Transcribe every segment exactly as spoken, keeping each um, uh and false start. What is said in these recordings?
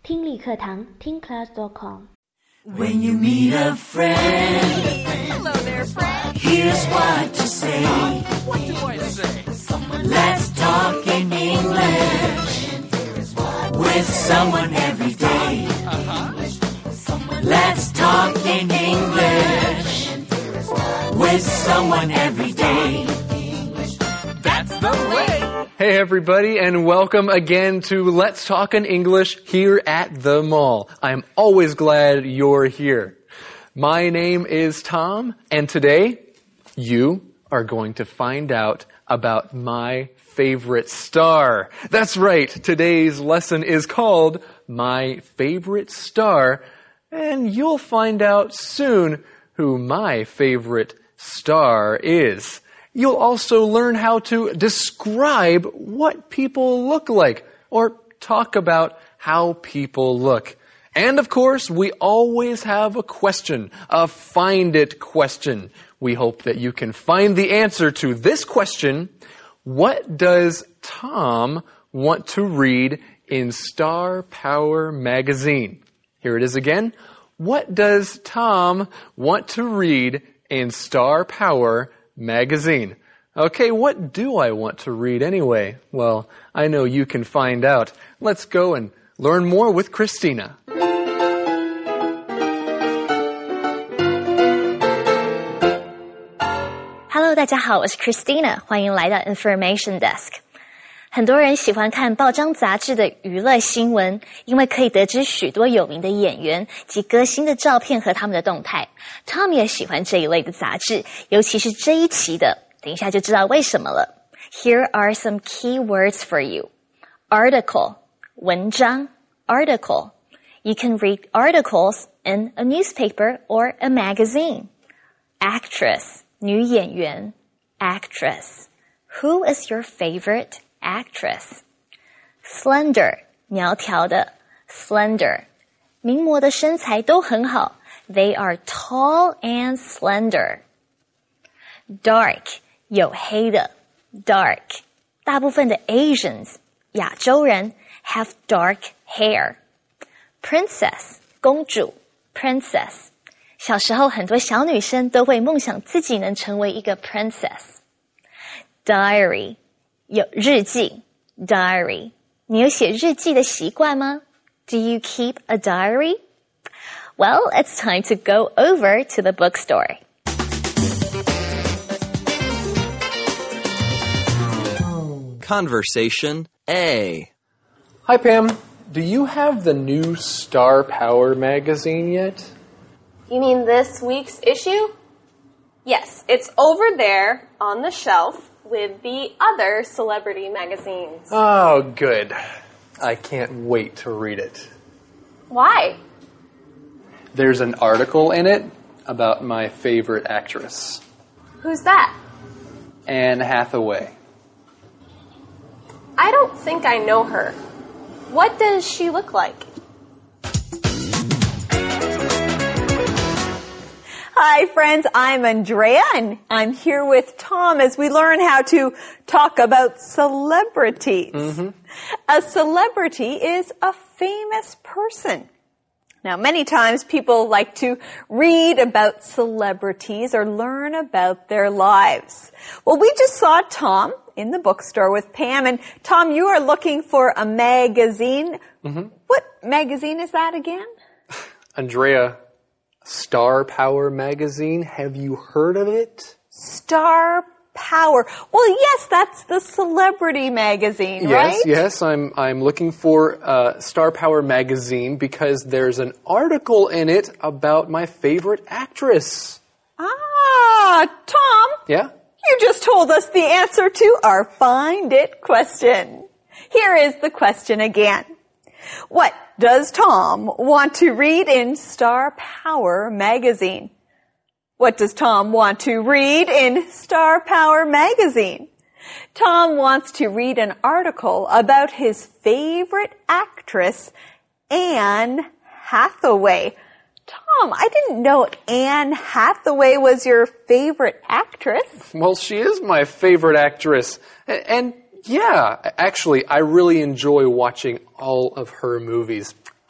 听力课堂听 class dot com。 When you meet a friend, hello there, friend. Here's what to say. What do I say? Let's talk in English with someone every day. Uh-huh. Let's talk in English with someone every day. That's the way. Hey everybody, and welcome again to Let's Talk in English here at the mall. I'm always glad you're here. My name is Tom, and today you are going to find out about my favorite star. That's right, today's lesson is called My Favorite Star, and you'll find out soon who my favorite star is. You'll also learn how to describe what people look like or talk about how people look. And of course, we always have a question, a find it question. We hope that you can find the answer to this question. What does Tom want to read in Star Power magazine? Here it is again. What does Tom want to read in Star Power magazine? Okay, what do I want to read anyway? Well, I know you can find out. Let's go and learn more with Christina. Hello, 大家好，我是 Christina， 欢迎来到 Information Desk。很多人喜欢看报章杂志的娱乐新闻，因为可以得知许多有名的演员及歌星的照片和他们的动态。Tom 也喜欢这一类的杂志，尤其是这一期的，等一下就知道为什么了。Here are some key words for you. Article, 文章 article. You can read articles in a newspaper or a magazine. Actress, 女演员 actress. Who is your favorite actress? Slender, 苗条的 slender. 名模的身材都很好 They are tall and slender. Dark, 黝黑的 dark. 大部分的 Asians, 亚洲人 have dark hair. Princess, 公主 princess. 小时候很多小女生都会梦想自己能成为一个 princess. Diary, 有日记 diary. 你有写日记的习惯吗？ Do you keep a diary? Well, it's time to go over to the bookstore. Conversation A. Hi Pam, do you have the new Star Power magazine yet? You mean this week's issue? Yes, it's over there on the shelf with the other celebrity magazines. Oh, good. I can't wait to read it. Why? There's an article in it about my favorite actress. Who's that? Anne Hathaway. I don't think I know her. What does she look like? Hi, friends. I'm Andrea, and I'm here with Tom as we learn how to talk about celebrities. Mm-hmm. A celebrity is a famous person. Now, many times people like to read about celebrities or learn about their lives. Well, we just saw Tom in the bookstore with Pam, and Tom, you are looking for a magazine. Mm-hmm. What magazine is that again? Andrea, Star Power magazine. Have you heard of it? Star Power. Well, yes, that's the celebrity magazine, yes, right? Yes, yes. I'm I'm looking for uh, Star Power magazine because there's an article in it about my favorite actress. Ah, Tom. Yeah? You just told us the answer to our Find It question. Here is the question again. What does Tom want to read in Star Power magazine? What does Tom want to read in Star Power magazine? Tom wants to read an article about his favorite actress, Anne Hathaway. Tom, I didn't know Anne Hathaway was your favorite actress. Well, she is my favorite actress. And yeah, actually, I really enjoy watching all of her movies.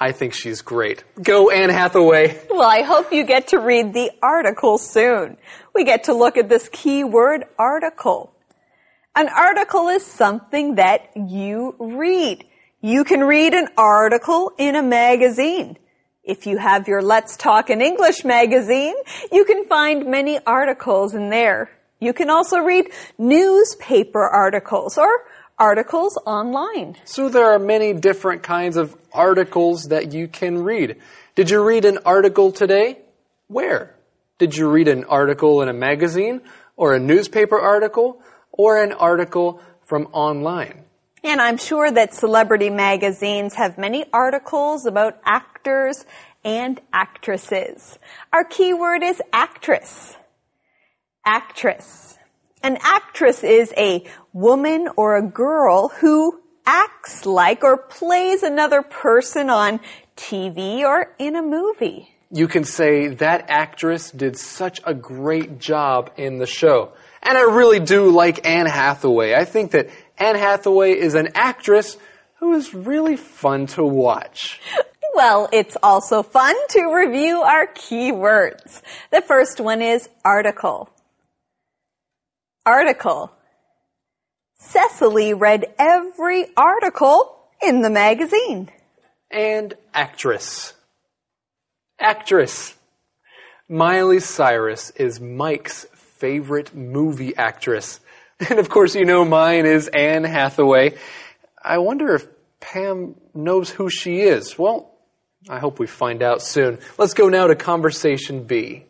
I think she's great. Go Anne Hathaway. Well, I hope you get to read the article soon. We get to look at this keyword article. An article is something that you read. You can read an article in a magazine. If you have your Let's Talk in English magazine, you can find many articles in there. You can also read newspaper articles or articles online. So there are many different kinds of articles that you can read. Did you read an article today? Where? Did you read an article in a magazine or a newspaper article or an article from online? And I'm sure that celebrity magazines have many articles about actors and actresses. Our keyword is actress. Actress. An actress is a woman or a girl who acts like or plays another person on T V or in a movie. You can say, that actress did such a great job in the show. And I really do like Anne Hathaway. I think that Anne Hathaway is an actress who is really fun to watch. Well, it's also fun to review our keywords. The first one is article. Article. Cecily read every article in the magazine. And actress. Actress. Miley Cyrus is Mike's favorite movie actress. And of course, you know mine is Anne Hathaway. I wonder if Pam knows who she is. Well, I hope we find out soon. Let's go now to Conversation B.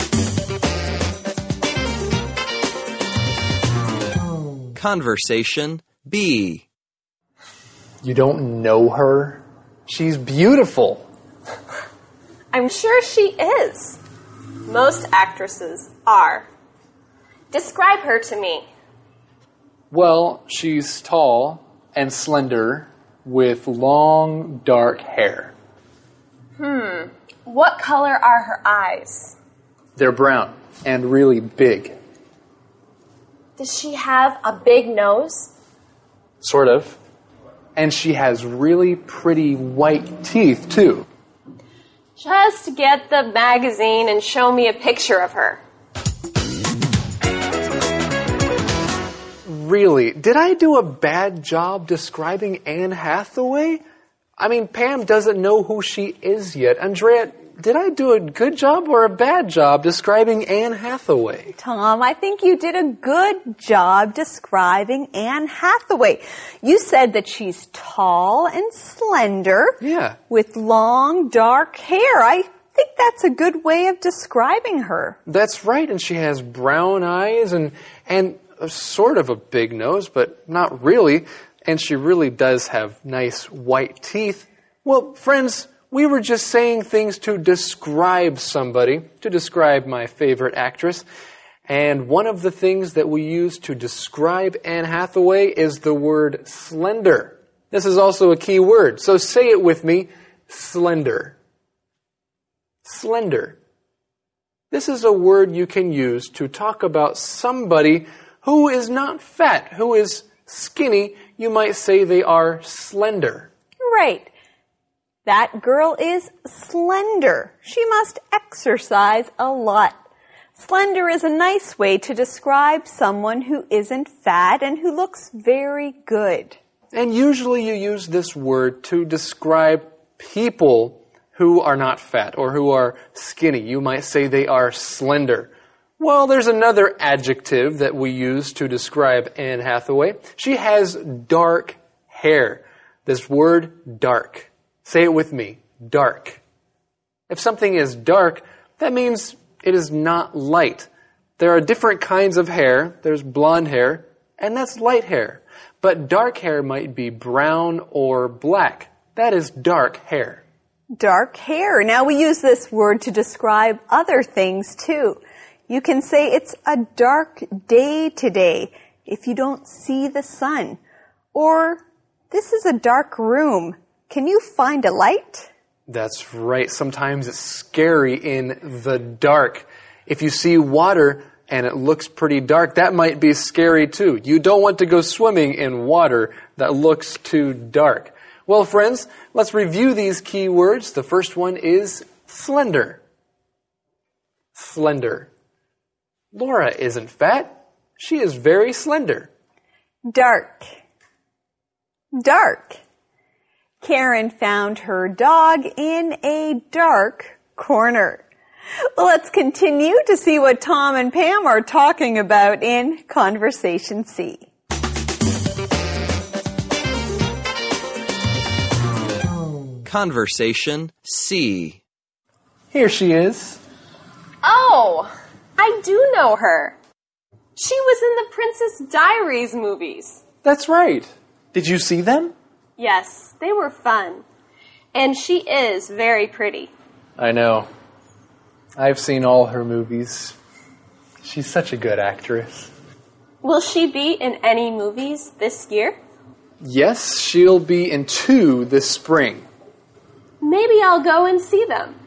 Conversation B. You don't know her? She's beautiful. I'm sure she is. Most actresses are. Describe her to me. Well, she's tall and slender with long, dark hair. Hmm. What color are her eyes? They're brown and really big. Does she have a big nose? Sort of. And she has really pretty white teeth, too. Just get the magazine and show me a picture of her. Really? Did I do a bad job describing Anne Hathaway? I mean, Pam doesn't know who she is yet. Andrea, did I do a good job or a bad job describing Anne Hathaway? Tom, I think you did a good job describing Anne Hathaway. You said that she's tall and slender. Yeah. With long, dark hair. I think that's a good way of describing her. That's right, and she has brown eyes and, and a sort of a big nose, but not really. And she really does have nice white teeth. Well, friends, we were just saying things to describe somebody, to describe my favorite actress. And one of the things that we use to describe Anne Hathaway is the word slender. This is also a key word, so say it with me, slender. Slender. This is a word you can use to talk about somebody who is not fat, who is skinny. You might say they are slender. Right. That girl is slender. She must exercise a lot. Slender is a nice way to describe someone who isn't fat and who looks very good. And usually you use this word to describe people who are not fat or who are skinny. You might say they are slender. Well, there's another adjective that we use to describe Anne Hathaway. She has dark hair. This word, dark. Say it with me, dark. If something is dark, that means it is not light. There are different kinds of hair. There's blonde hair, and that's light hair. But dark hair might be brown or black. That is dark hair. Dark hair. Now we use this word to describe other things too. You can say it's a dark day today if you don't see the sun. Or this is a dark room. Can you find a light? That's right. Sometimes it's scary in the dark. If you see water and it looks pretty dark, that might be scary too. You don't want to go swimming in water that looks too dark. Well, friends, let's review these key words. The first one is slender. Slender. Laura isn't fat. She is very slender. Dark. Dark. Karen found her dog in a dark corner. Well, let's continue to see what Tom and Pam are talking about in Conversation C. Conversation C. Here she is. Oh, I do know her. She was in the Princess Diaries movies. That's right. Did you see them? Yes, they were fun. And she is very pretty. I know. I've seen all her movies. She's such a good actress. Will she be in any movies this year? Yes, she'll be in two this spring. Maybe I'll go and see them.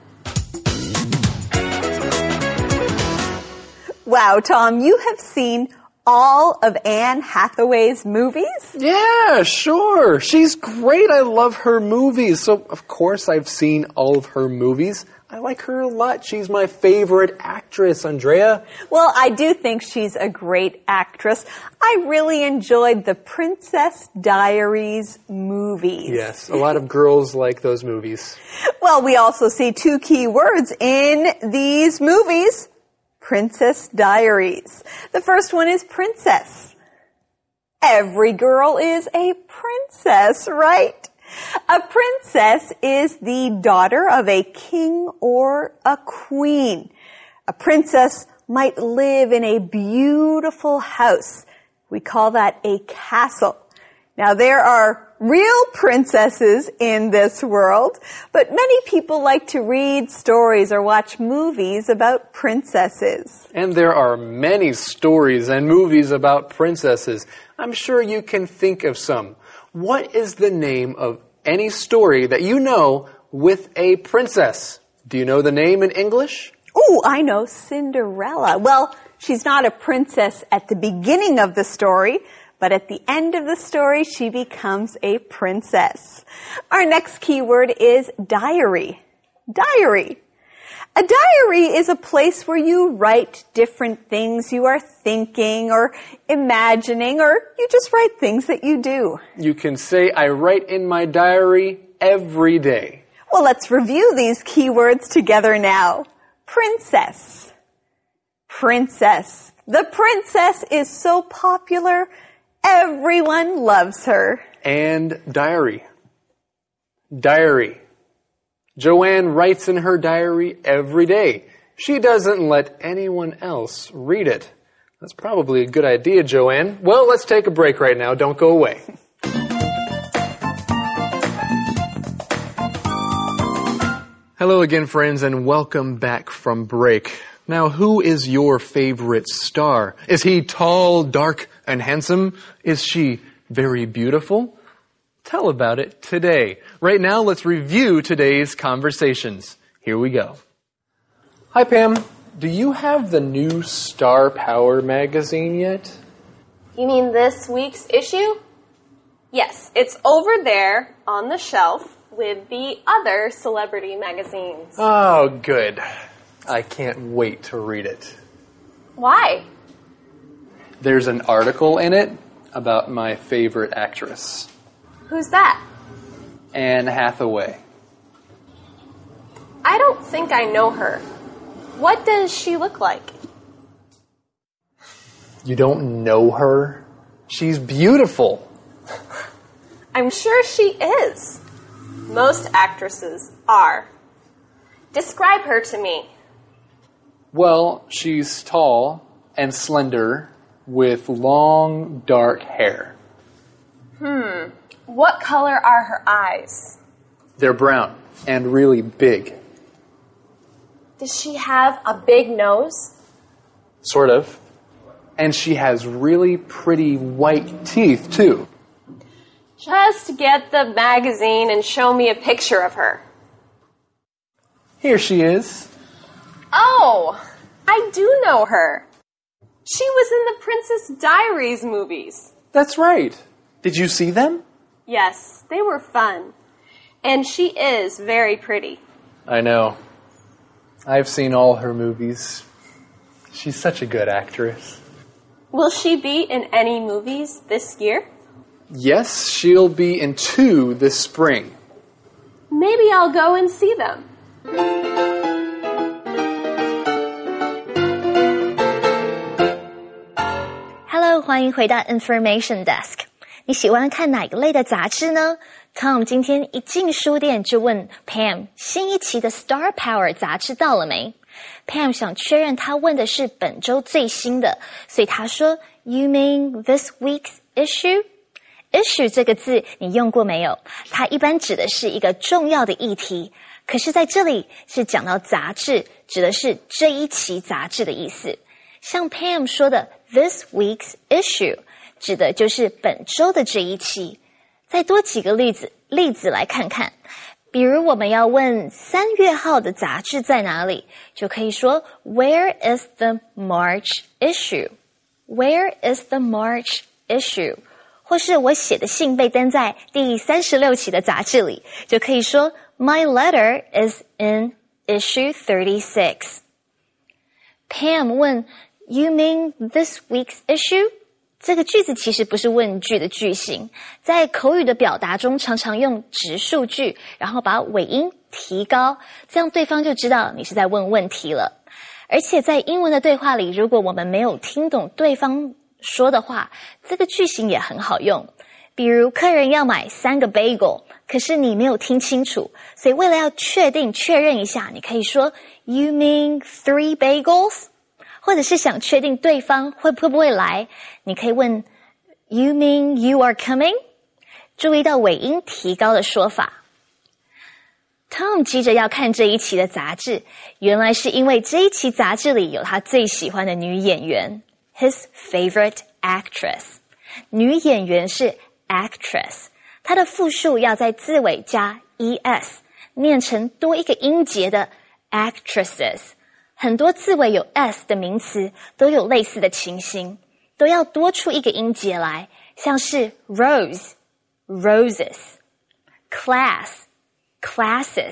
Wow, Tom, you have seen all of Anne Hathaway's movies? Yeah, sure. She's great. I love her movies. So, of course, I've seen all of her movies. I like her a lot. She's my favorite actress, Andrea. Well, I do think she's a great actress. I really enjoyed the Princess Diaries movies. Yes, a lot of girls like those movies. Well, we also see two key words in these movies. Princess Diaries. The first one is princess. Every girl is a princess, right? A princess is the daughter of a king or a queen. A princess might live in a beautiful house. We call that a castle. Now, there are real princesses in this world, but many people like to read stories or watch movies about princesses. And there are many stories and movies about princesses. I'm sure you can think of some. What is the name of any story that you know with a princess? Do you know the name in English? Oh, I know, Cinderella. Well, she's not a princess at the beginning of the story, but at the end of the story, she becomes a princess. Our next key word is diary. Diary. A diary is a place where you write different things you are thinking or imagining, or you just write things that you do. You can say, I write in my diary every day. Well, let's review these keywords together now. Princess. Princess. The princess is so popular, everyone loves her. And diary. Diary. Joanne writes in her diary every day. She doesn't let anyone else read it. That's probably a good idea, Joanne. Well, let's take a break right now. Don't go away. Hello again, friends, and welcome back from break. Now, who is your favorite star? Is he tall, dark, and handsome? Is she very beautiful? Tell about it today. Right now, let's review today's conversations. Here we go. Hi, Pam. Do you have the new Star Power magazine yet? You mean this week's issue? Yes, it's over there on the shelf with the other celebrity magazines. Oh, good. I can't wait to read it. Why? There's an article in it about my favorite actress. Who's that? Anne Hathaway. I don't think I know her. What does she look like? You don't know her? She's beautiful. I'm sure she is. Most actresses are. Describe her to me. Well, she's tall and slender with long, dark hair. Hmm. What color are her eyes? They're brown and really big. Does she have a big nose? Sort of. And she has really pretty white teeth, too. Just get the magazine and show me a picture of her. Here she is. Oh, I do know her. She was in the Princess Diaries movies. That's right. Did you see them? Yes, they were fun. And she is very pretty. I know. I've seen all her movies. She's such a good actress. Will she be in any movies this year? Yes, she'll be in two this spring. Maybe I'll go and see them. Hello， 欢迎回到 Information Desk。你喜欢看哪个类的杂志呢？ Tom 今天一进书店就问 Pam 新一期的 Star Power 杂志到了没？ Pam 想确认他问的是本周最新的，所以他说 You mean this week's issue?Issue 这个字你用过没有？它一般指的是一个重要的议题，可是在这里是讲到杂志，指的是这一期杂志的意思。像 Pam 说的 This week's issue 指的就是本周的这一期。再多几个例子例子来看看，比如我们要问三月号的杂志在哪里，就可以说 Where is the March issue? Where is the March issue?或是我写的信被登在第三十六期的杂志里，就可以说 My letter is in issue thirty-six. Pam 问 You mean this week's issue? 这个句子其实不是问句的句型，在口语的表达中常常用直述句，然后把尾音提高，这样对方就知道你是在问问题了。而且在英文的对话里，如果我们没有听懂对方说的话，这个句型也很好用。比如客人要买三个 bagel， 可是你没有听清楚，所以为了要确定确认一下，你可以说 You mean three bagels? 或者是想确定对方会不会来，你可以问 You mean you are coming? 注意到尾音提高的说法。Tom 急着要看这一期的杂志，原来是因为这一期杂志里有他最喜欢的女演员His favorite actress. 女演员是 actress. 她的复数要在字尾加 es, 念成多一个音节的 actresses. 很多字尾有 s 的名词都有类似的情形，都要多出一个音节来，像是 rose, roses, class, classes,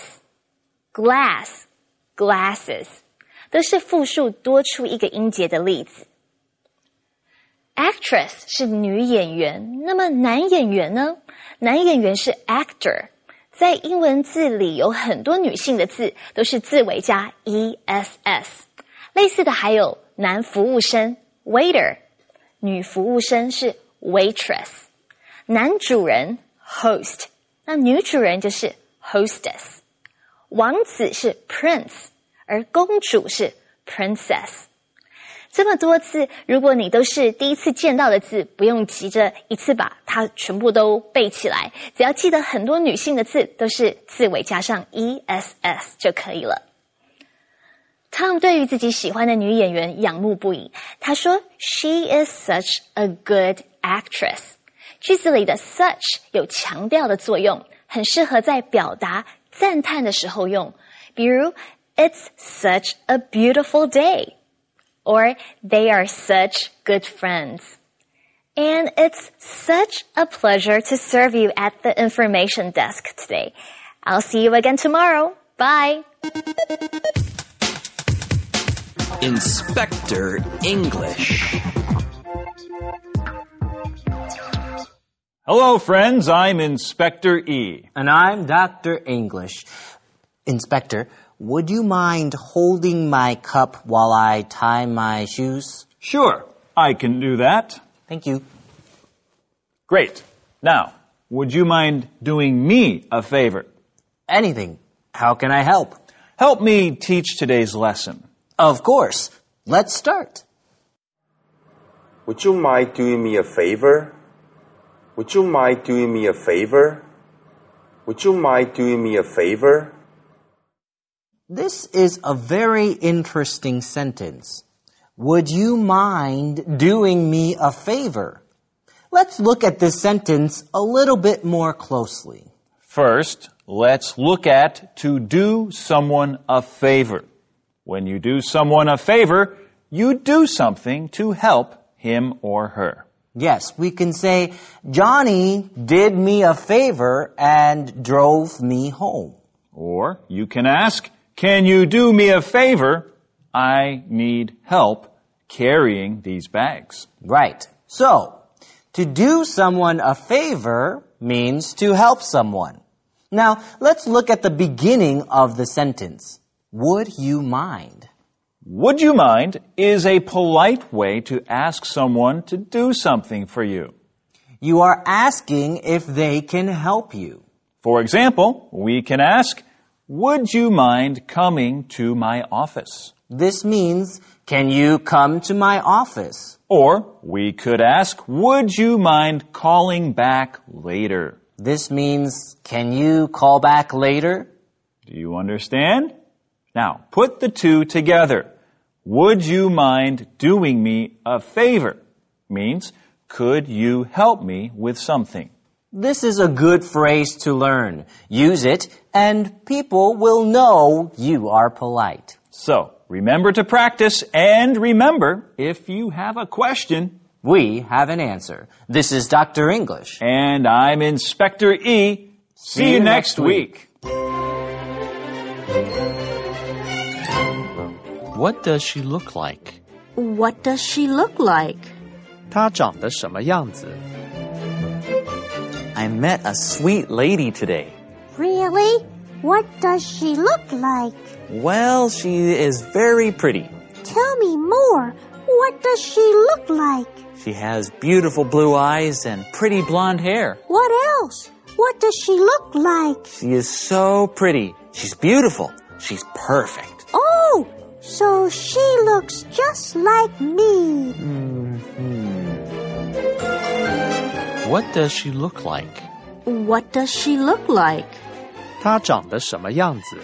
glass, glasses. 都是复数多出一个音节的例子。Actress 是女演员，那么男演员呢？男演员是 actor。在英文字里有很多女性的字都是字尾加 ess。类似的还有男服务生 waiter， 女服务生是 waitress， 男主人 host， 那女主人就是 hostess。王子是 prince， 而公主是 princess。这么多字，如果你都是第一次见到的字，不用急着一次把它全部都背起来，只要记得很多女性的字都是字尾加上 ess 就可以了。Tom 对于自己喜欢的女演员仰慕不已，他说 She is such a good actress。 句子里的 such 有强调的作用，很适合在表达赞叹的时候用，比如 It's such a beautiful day。Or they are such good friends. And it's such a pleasure to serve you at the information desk today. I'll see you again tomorrow. Bye. Inspector English. Hello, friends. I'm Inspector E. And I'm Doctor English. Inspector, would you mind holding my cup while I tie my shoes? Sure, I can do that. Thank you. Great. Now, would you mind doing me a favor? Anything. How can I help? Help me teach today's lesson. Of course. Let's start. Would you mind doing me a favor? Would you mind doing me a favor? Would you mind doing me a favor? This is a very interesting sentence. Would you mind doing me a favor? Let's look at this sentence a little bit more closely. First, let's look at to do someone a favor. When you do someone a favor, you do something to help him or her. Yes, we can say, Johnny did me a favor and drove me home. Or you can ask, can you do me a favor? I need help carrying these bags. Right. So, to do someone a favor means to help someone. Now, let's look at the beginning of the sentence. Would you mind? Would you mind is a polite way to ask someone to do something for you. You are asking if they can help you. For example, we can ask, would you mind coming to my office? This means, can you come to my office? Or we could ask, would you mind calling back later? This means, can you call back later? Do you understand? Now, put the two together. Would you mind doing me a favor? Means, could you help me with something? This is a good phrase to learn. Use it, and people will know you are polite. So, remember to practice, and remember, if you have a question, we have an answer. This is Doctor English. And I'm Inspector E. See, See you next week. week. What does she look like? What does she look like? 她长得什么样子? I met a sweet lady today. Really? What does she look like? Well, she is very pretty. Tell me more. What does she look like? She has beautiful blue eyes and pretty blonde hair. What else? What does she look like? She is so pretty. She's beautiful. She's perfect. Oh, so she looks just like me. Mm-hmm. What does she look like? What does she look like? 她长得什么样子?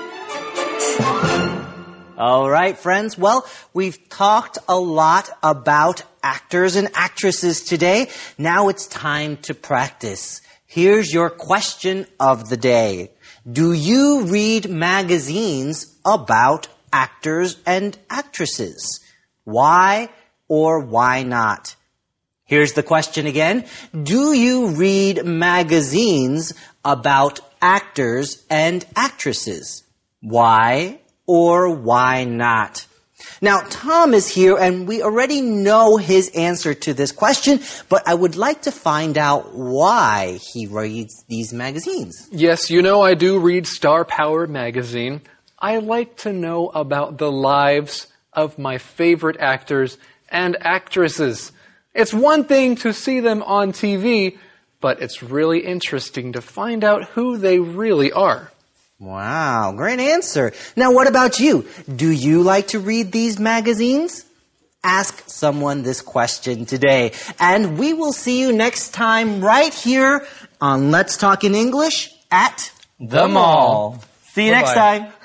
All right, friends. Well, we've talked a lot about actors and actresses today. Now it's time to practice. Here's your question of the day. Do you read magazines about actors and actresses? Why or why not? Here's the question again. Do you read magazines about actors and actresses? Why or why not? Now, Tom is here, and we already know his answer to this question, but I would like to find out why he reads these magazines. Yes, you know I do read Star Power magazine. I like to know about the lives of my favorite actors and actresses. It's one thing to see them on T V, but it's really interesting to find out who they really are. Wow, great answer. Now, what about you? Do you like to read these magazines? Ask someone this question today. And we will see you next time right here on Let's Talk in English at The Mall. See you Bye-bye. next time.